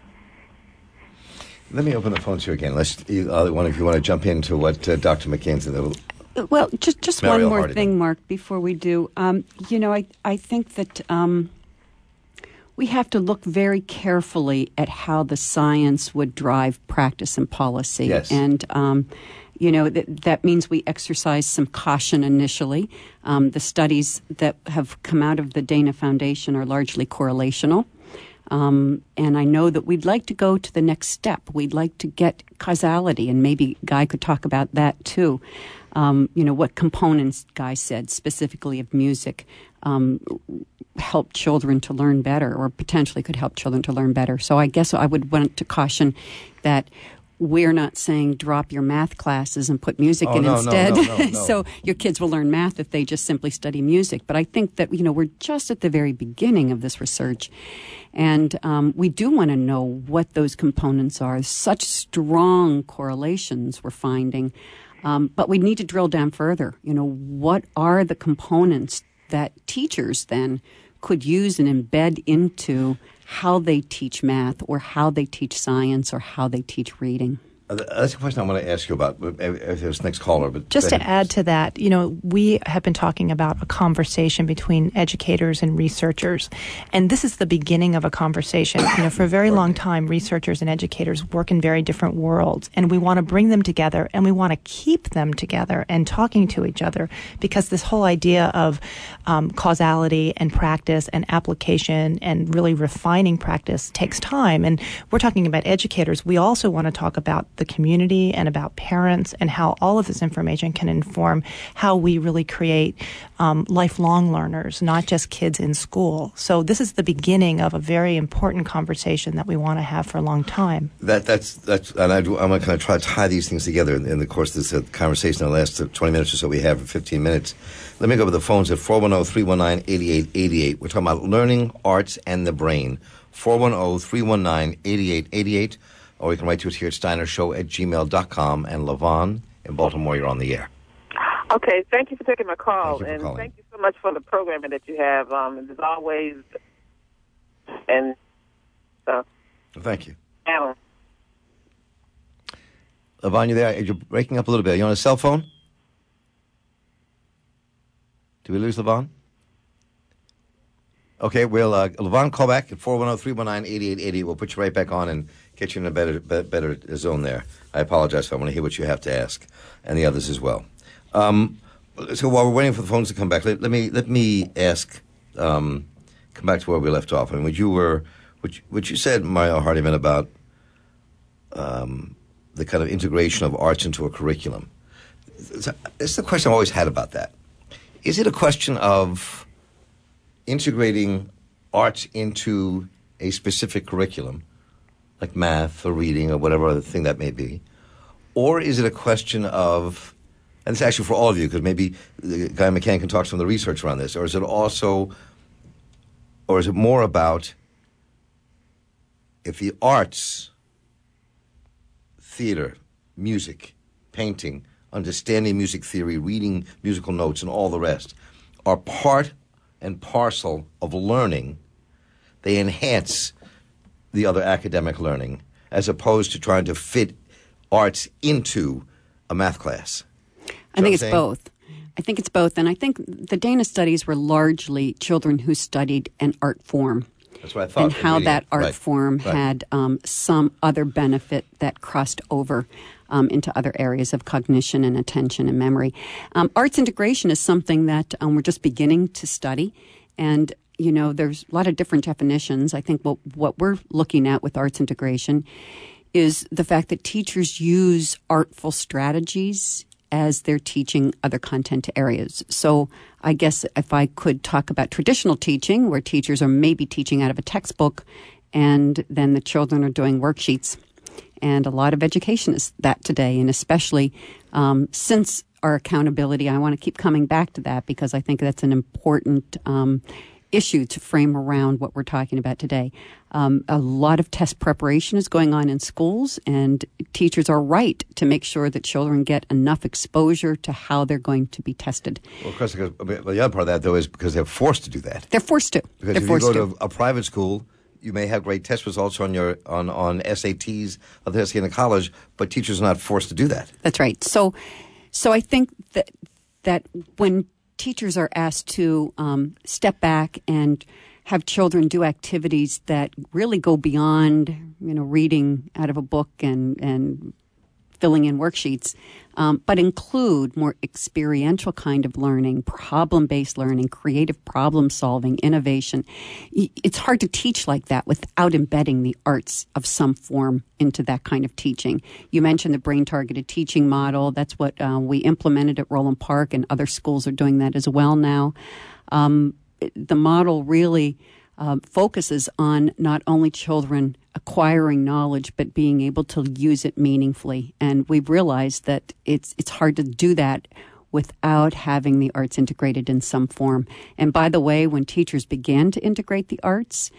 Let me open the phones here again. Let's, either one of you want to jump into what uh, Doctor McCain said. Well, just just Mariel one more Hardy. thing, Mark, before we do. Um, you know, I, I think that um, we have to look very carefully at how the science would drive practice and policy. Yes. And, um, you know, that, that means we exercise some caution initially. Um, the studies that have come out of the Dana Foundation are largely correlational. Um, and I know that we'd like to go to the next step. We'd like to get causality, and maybe Guy could talk about that too. Um, you know, what components, Guy said, specifically of music, um, help children to learn better, or potentially could help children to learn better. So I guess I would want to caution that we're not saying drop your math classes and put music Oh, in no, no, instead. no, no, no. So your kids will learn math if they just simply study music. But I think that, you know, we're just at the very beginning of this research. And um, we do want to know what those components are. Such strong correlations we're finding. Um, but we need to drill down further. You know, what are the components that teachers then could use and embed into how they teach math, or how they teach science, or how they teach reading? Uh, that's a question I want to ask you about. If there's next caller, but Just to add to that, you know, we have been talking about a conversation between educators and researchers, and this is the beginning of a conversation. You know, for a very long time, researchers and educators work in very different worlds, and we want to bring them together, and we want to keep them together and talking to each other, because this whole idea of um, causality and practice and application and really refining practice takes time. And we're talking about educators. We also want to talk about the community and about parents, and how all of this information can inform how we really create um, lifelong learners, not just kids in school. So this is the beginning of a very important conversation that we want to have for a long time. That that's that's, and I do, I'm going to try to tie these things together in, in the course of this uh, conversation. The last uh, twenty minutes or so we have, for fifteen minutes. Let me go over the phones at four one zero, three one nine, eight eight eight eight. We're talking about learning, arts, and the brain. four one zero, three one nine, eight eight eight eight. Or you can write to us here at steiner show at gmail dot com. And Levon in Baltimore, you're on the air. Okay, thank you for taking my call. Thank you for and calling. Thank you so much for the programming that you have. Um, as always, and uh, Thank you. Alan. Levon, you there? You're breaking up a little bit. Are you on a cell phone? Did we lose Levon? Okay, well, uh, Levon, call back at four one zero, three one nine, eight eight eight eight. We'll put you right back on and get you in a better be- better zone there. I apologize. I want to hear what you have to ask, and the others as well. Um, So while we're waiting for the phones to come back, let, let me let me ask, um, come back to where we left off. I mean, what you were, what you, what you said, Mario Hardiman, about um, the kind of integration of arts into a curriculum. This is the question I've always had about that. Is it a question of integrating arts into a specific curriculum, like math or reading or whatever other thing that may be, or is it a question of, and it's actually for all of you, because maybe Guy McCann can talk to some of the research around this, or is it also, or is it more about if the arts, theater, music, painting, understanding music theory, reading musical notes, and all the rest are part and parcel of learning, they enhance the other academic learning, as opposed to trying to fit arts into a math class. I think it's both. I think it's both. And I think the Dana studies were largely children who studied an art form. That's what I thought. And how that art right. form right. had um, some other benefit that crossed over um, into other areas of cognition and attention and memory. Um, arts integration is something that um, we're just beginning to study. And, you know, there's a lot of different definitions. I think what, what we're looking at with arts integration is the fact that teachers use artful strategies as they're teaching other content areas. So I guess if I could talk about traditional teaching, where teachers are maybe teaching out of a textbook and then the children are doing worksheets. And a lot of education is that today, and especially um, since our accountability, I want to keep coming back to that because I think that's an important um issue to frame around what we're talking about today. Um, a lot of test preparation is going on in schools, and teachers are right to make sure that children get enough exposure to how they're going to be tested. Well, of course, because, the other part of that, though, is because they're forced to do that. They're forced to. Because they're if forced you go to. to a private school, you may have great test results on your on, on S A Ts of the S A T in the college, but teachers are not forced to do that. That's right. So, so I think that that when teachers are asked to um, step back and have children do activities that really go beyond, you know, reading out of a book and, and filling in worksheets, um, but include more experiential kind of learning, problem-based learning, creative problem-solving, innovation. It's hard to teach like that without embedding the arts of some form into that kind of teaching. You mentioned the brain-targeted teaching model. That's what uh, we implemented at Roland Park, and other schools are doing that as well now. Um, the model really uh, focuses on not only children acquiring knowledge, but being able to use it meaningfully. And we've realized that it's it's hard to do that without having the arts integrated in some form. And by the way, when teachers began to integrate the arts,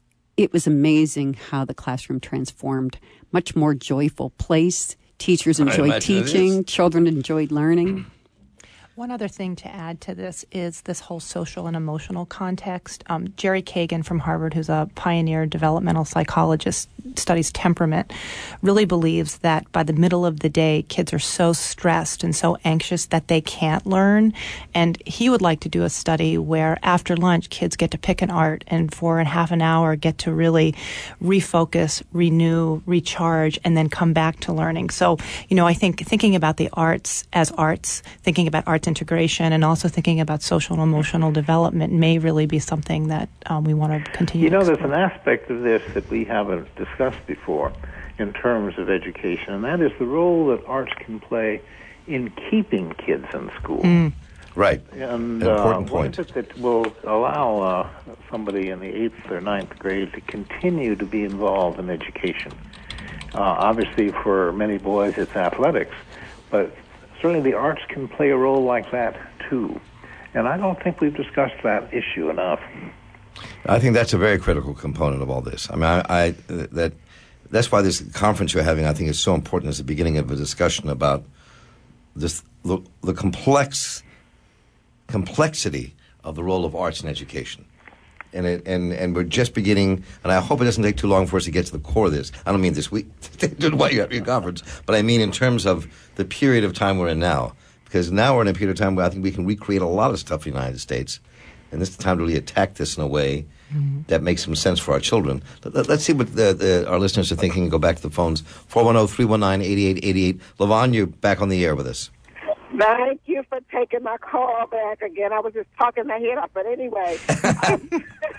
it was amazing how the classroom transformed. Much more joyful place. Teachers enjoyed teaching. Children enjoyed learning. One other thing to add to this is this whole social and emotional context. Um, Jerry Kagan from Harvard, who's a pioneer developmental psychologist, studies temperament, really believes that by the middle of the day, kids are so stressed and so anxious that they can't learn. And he would like to do a study where after lunch, kids get to pick an art and for a half an hour get to really refocus, renew, recharge, and then come back to learning. So, you know, I think thinking about the arts as arts, thinking about arts integration, and also thinking about social and emotional development may really be something that um, we want to continue. You know, to there's an aspect of this that we haven't discussed before in terms of education, and that is the role that arts can play in keeping kids in school. Mm. Right. And An important uh, point. what is it that will allow uh, somebody in the eighth or ninth grade to continue to be involved in education? Uh, obviously, for many boys, it's athletics, but certainly the arts can play a role like that, too. And I don't think we've discussed that issue enough. I think that's a very critical component of all this. I mean, I, I that that's why this conference you're having, I think, is so important as the beginning of a discussion about this the, the complex complexity of the role of arts in education. And, it, and and we're just beginning, and I hope it doesn't take too long for us to get to the core of this. I don't mean this week, while you're at your conference, but I mean in terms of the period of time we're in now. Because now we're in a period of time where I think we can recreate a lot of stuff in the United States. And this is the time to really attack this in a way mm-hmm. that makes some sense for our children. Let, let's see what the, the, our listeners are thinking and go back to the phones. four one zero, three one nine, eight eight eight eight. Levon, you're back on the air with us. Thank you for taking my call back again. I was just talking my head off, but anyway, um,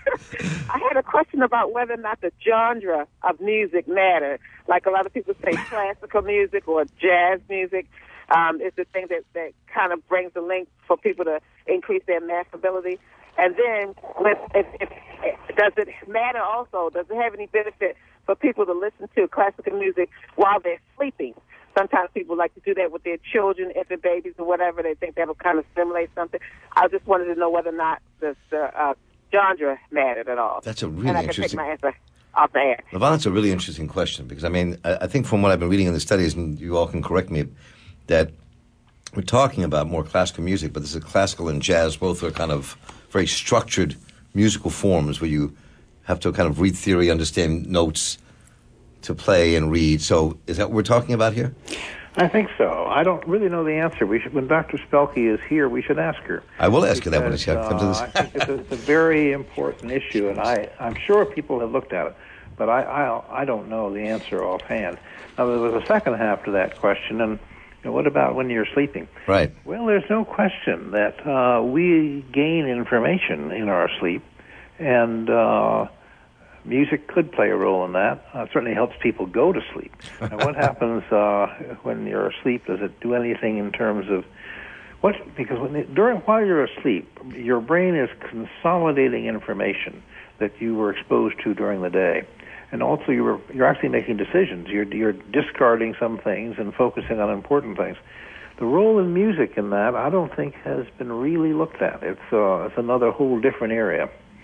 I had a question about whether or not the genre of music matter. Like a lot of people say, classical music or jazz music um, is the thing that, that kind of brings the link for people to increase their math ability. And then, with, if, if, does it matter also? Does it have any benefit for people to listen to classical music while they're sleeping? Sometimes people like to do that with their children, infant babies or whatever. They think that'll kind of stimulate something. I just wanted to know whether or not the, the uh, genre mattered at all. That's a really and I interesting... can take my answer off the air. Levon, that's a really interesting question because, I mean, I, I think from what I've been reading in the studies, and you all can correct me, that we're talking about more classical music, but this is classical and jazz. Both are kind of very structured musical forms where you have to kind of read theory, understand notes to play and read. So is that what we're talking about here? I think so. I don't really know the answer. We should, when Doctor Spelke is here, we should ask her. I will ask because, her that when she comes to this. Uh, I think it's a, it's a very important issue, and I, I'm sure people have looked at it, but I, I, I don't know the answer offhand. Now, there was a second half to that question, and you know, what about when you're sleeping? Right. Well, there's no question that uh, we gain information in our sleep, and uh, music could play a role in that. Uh, it certainly helps people go to sleep. Now, what happens uh, when you're asleep? Does it do anything in terms of what? Because when it, during while you're asleep, your brain is consolidating information that you were exposed to during the day, and also you're you're actually making decisions. You're you're discarding some things and focusing on important things. The role in music in that, I don't think, has been really looked at. It's uh, it's another whole different area.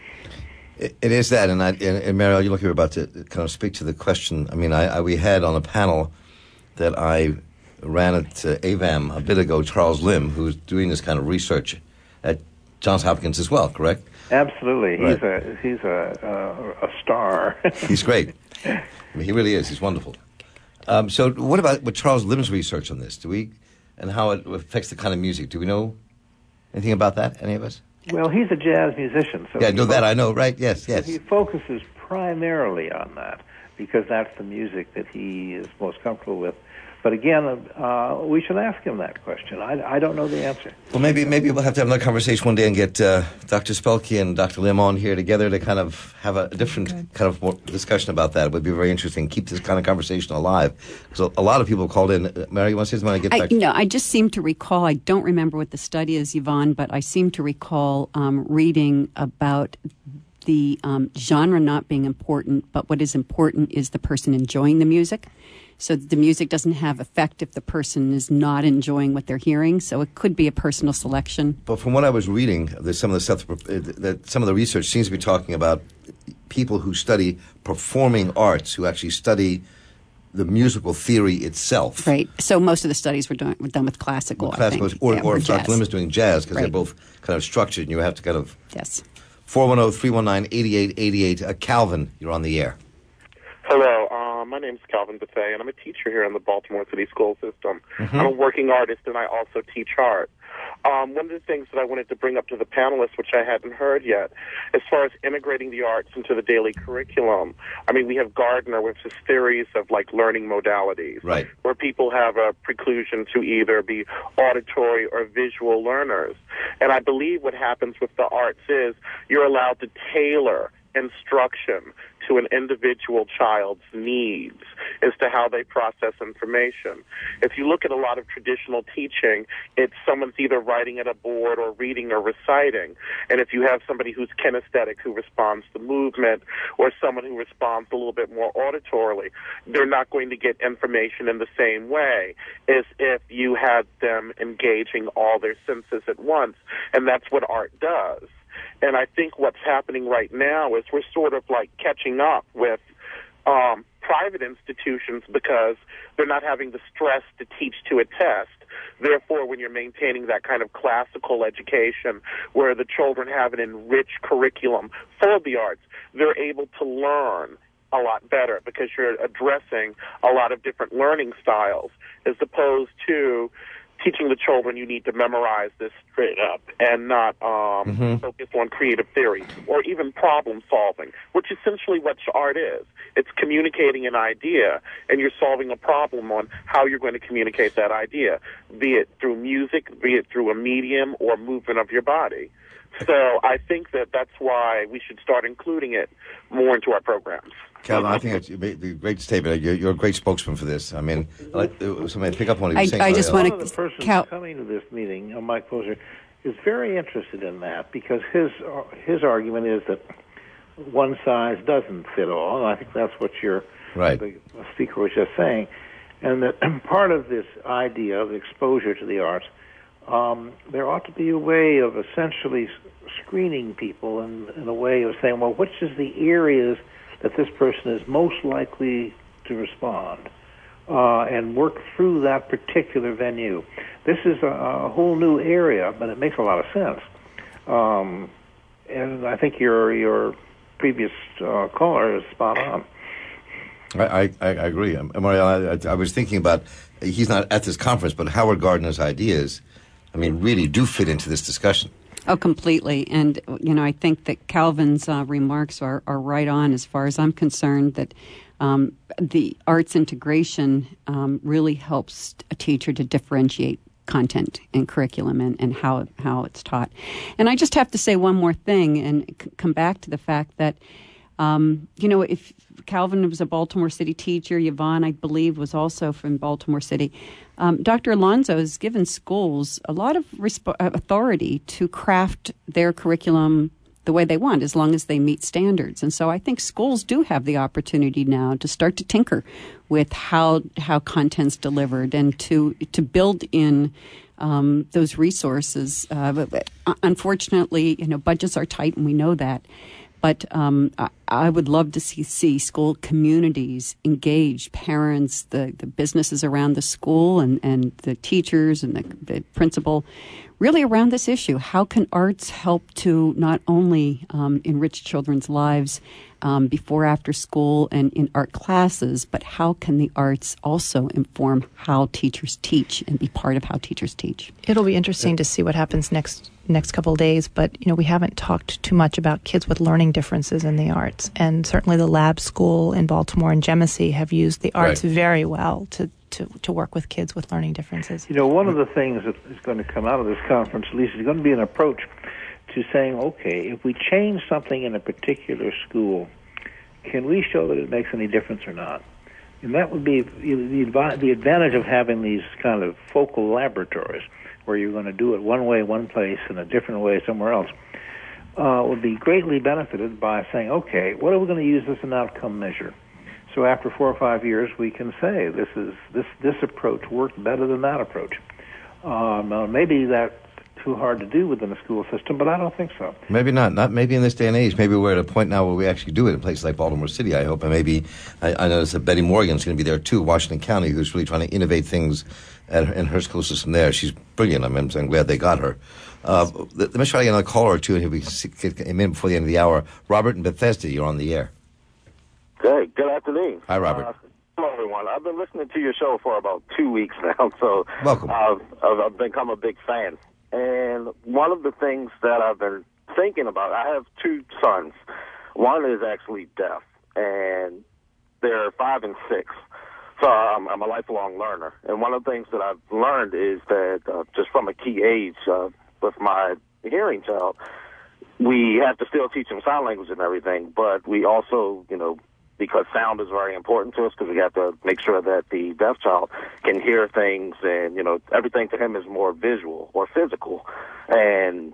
It, it is that, and, I, and, and Mariel, you look, you're about to kind of speak to the question. I mean, I, I, we had on a panel that I ran at uh, A V A M a bit ago, Charles Lim, who's doing this kind of research at Johns Hopkins as well, correct? Absolutely. Right. He's a he's a a, a star. He's great. I mean, he really is. He's wonderful. Um, so what about what Charles Lim's research on this? Do we, and how it affects the kind of music? Do we know anything about that, any of us? Well, he's a jazz musician. So yeah, I know that. I know, right? Yes, yes. So he focuses primarily on that because that's the music that he is most comfortable with. But again, uh, we should ask him that question. I, I don't know the answer. Well, maybe maybe we'll have to have another conversation one day and get uh, Doctor Spelke and Doctor Lim on here together to kind of have a different okay. kind of more discussion about that. It would be very interesting. Keep this kind of conversation alive. Because a lot of people called in. Uh, Mary, you want to say something? I get back? I, no, I just seem to recall, I don't remember what the study is, Yvonne, but I seem to recall um, reading about the um, genre not being important, but what is important is the person enjoying the music. So the music doesn't have effect if the person is not enjoying what they're hearing. So it could be a personal selection. But from what I was reading, there's some of the stuff that some of the research seems to be talking about people who study performing arts, who actually study the musical theory itself. Right. So most of the studies were done, were done with classical, with classical I think. Or, yeah, or, or if Doctor Lim is doing jazz, because right. they're both kind of structured, and you have to kind of... Yes. four one zero, three one nine, eight eight eight eight. Uh, Calvin, you're on the air. Hello, uh, my name's Calvin Buffet, and I'm a teacher here in the Baltimore City School System. Mm-hmm. I'm a working artist, and I also teach art. Um, one of the things that I wanted to bring up to the panelists, which I hadn't heard yet, as far as integrating the arts into the daily curriculum, I mean, we have Gardner with his theories of, like, learning modalities, right, where people have a preclusion to either be auditory or visual learners. And I believe what happens with the arts is you're allowed to tailor instruction to an individual child's needs as to how they process information. If you look at a lot of traditional teaching, it's someone's either writing at a board or reading or reciting. And if you have somebody who's kinesthetic, who responds to movement, or someone who responds a little bit more auditorily, they're not going to get information in the same way as if you had them engaging all their senses at once. And that's what art does. And I think what's happening right now is we're sort of like catching up with um, private institutions because they're not having the stress to teach to a test. Therefore, when you're maintaining that kind of classical education where the children have an enriched curriculum for the arts, they're able to learn a lot better because you're addressing a lot of different learning styles as opposed to teaching the children you need to memorize this straight up and not um, mm-hmm. focus on creative theory or even problem solving, which essentially what art is. It's communicating an idea, and you're solving a problem on how you're going to communicate that idea, be it through music, be it through a medium or movement of your body. So I think that that's why we should start including it more into our programs. Calvin, I think it's a great statement. You're, you're a great spokesman for this. I mean, like, somebody pick up on what you're saying. I just want to. One of the persons Cal- coming to this meeting, uh, Mike Poser, is very interested in that because his uh, his argument is that one size doesn't fit all. And I think that's what your right. the speaker was just saying, and that part of this idea of exposure to the arts, um, there ought to be a way of essentially screening people in, in a way of saying, well, which is the areas that this person is most likely to respond, uh, and work through that particular venue. This is a, a whole new area, but it makes a lot of sense. Um, and I think your your previous uh, caller is spot on. I, I, I agree. Marielle, I, I was thinking about, he's not at this conference, but Howard Gardner's ideas, I mean, really do fit into this discussion. Oh, completely. And, you know, I think that Calvin's uh, remarks are, are right on as far as I'm concerned, that um, the arts integration um, really helps a teacher to differentiate content and curriculum and, and how, how it's taught. And I just have to say one more thing and c- come back to the fact that, um, you know, if Calvin was a Baltimore City teacher, Yvonne, I believe, was also from Baltimore City. Um, Doctor Alonso has given schools a lot of resp- authority to craft their curriculum the way they want, as long as they meet standards. And so I think schools do have the opportunity now to start to tinker with how how content's delivered and to to build in um, those resources. Uh, but, but unfortunately, you know, budgets are tight, and we know that. But um, I, I would love to see, see school communities engaged, parents, the, the businesses around the school, and, and the teachers and the, the principal, really around this issue. How can arts help to not only um, enrich children's lives um, before, after school, and in art classes, but how can the arts also inform how teachers teach and be part of how teachers teach? It'll be interesting to see what happens next next couple of days, but you know, we haven't talked too much about kids with learning differences in the arts, and certainly the Lab School in Baltimore and Genesee have used the arts right. very well to, to, to work with kids with learning differences. You know, one of the things that is going to come out of this conference, at least, is going to be an approach to saying, okay, if we change something in a particular school, can we show that it makes any difference or not? And that would be the, the advantage of having these kind of focal laboratories, where you're going to do it one way one place and a different way somewhere else, uh, would be greatly benefited by saying, okay, what are we going to use as an outcome measure? So after four or five years, we can say this is this this approach worked better than that approach. Um, uh, maybe that's too hard to do within a school system, but I don't think so. Maybe not. Not maybe in this day and age. Maybe we're at a point now where we actually do it in places like Baltimore City, I hope. And maybe, I, I noticed that Betty Morgan's going to be there too, Washington County, who's really trying to innovate things at her, in her school system there. She's brilliant. I mean, I'm glad they got her. Uh, let me try to get another caller or two, and he'll be a minute before the end of the hour. Robert in Bethesda, you're on the air. Good. Good afternoon. Hi, Robert. Uh, hello, everyone. I've been listening to your show for about two weeks now, so welcome. I've, I've become a big fan. And one of the things that I've been thinking about, I have two sons. One is actually deaf, and they're five and six. So I'm, I'm a lifelong learner. And one of the things that I've learned is that uh, just from a key age uh, with my hearing child, we have to still teach them sign language and everything, but we also, you know, because sound is very important to us, because we have to make sure that the deaf child can hear things, and, you know, everything to him is more visual or physical. And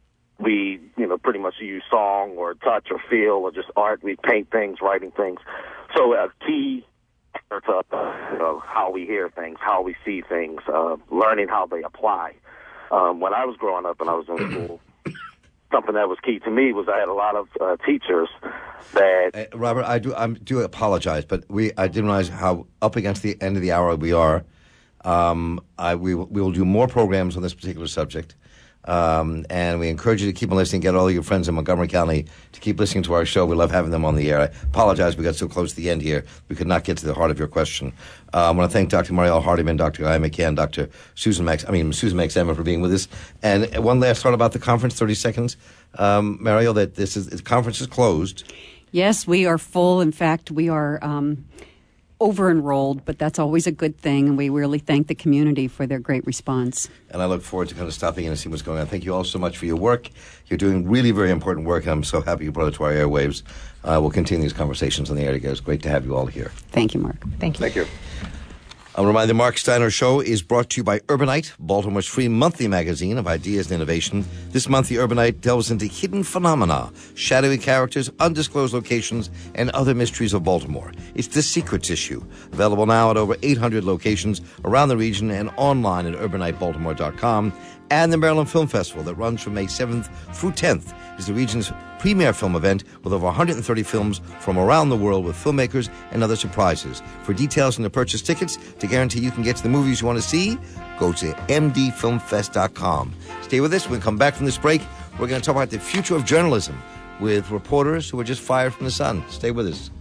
we, you know, pretty much use song or touch or feel or just art. We paint things, writing things. So a key to, uh, you know, how we hear things, how we see things, uh, learning how they apply. Um, when I was growing up and I was in school, something that was key to me was I had a lot of uh, teachers that... Uh, Robert, I do I do apologize, but we I didn't realize how up against the end of the hour we are. Um, I, we, we will do more programs on this particular subject. Um, and we encourage you to keep on listening. Get all your friends in Montgomery County to keep listening to our show. We love having them on the air. I apologize we got so close to the end here. We could not get to the heart of your question. Uh, I want to thank Doctor Marielle Hardiman, Doctor Guy McCann, Doctor Susan Max, I mean, Susan Max-Emma for being with us. And one last thought about the conference, thirty seconds. Um, Marielle, that this is, the conference is closed. Yes, we are full. In fact, we are um, over-enrolled, but that's always a good thing, and we really thank the community for their great response. And I look forward to kind of stopping in and seeing what's going on. Thank you all so much for your work. You're doing really very important work, and I'm so happy you brought it to our airwaves. Uh, we'll continue these conversations on the air together. It's great to have you all here. Thank you, Mark. Thank you. Thank you. I'll remind the Mark Steiner Show is brought to you by Urbanite, Baltimore's free monthly magazine of ideas and innovation. This month, the Urbanite delves into hidden phenomena, shadowy characters, undisclosed locations, and other mysteries of Baltimore. It's The Secrets issue, available now at over eight hundred locations around the region and online at urbanite baltimore dot com. And the Maryland Film Festival that runs from May seventh through tenth is the region's premier film event with over one hundred thirty films from around the world with filmmakers and other surprises. For details and to purchase tickets to guarantee you can get to the movies you want to see, go to m d film fest dot com. Stay with us. When we come back from this break, we're going to talk about the future of journalism with reporters who were just fired from the Sun. Stay with us.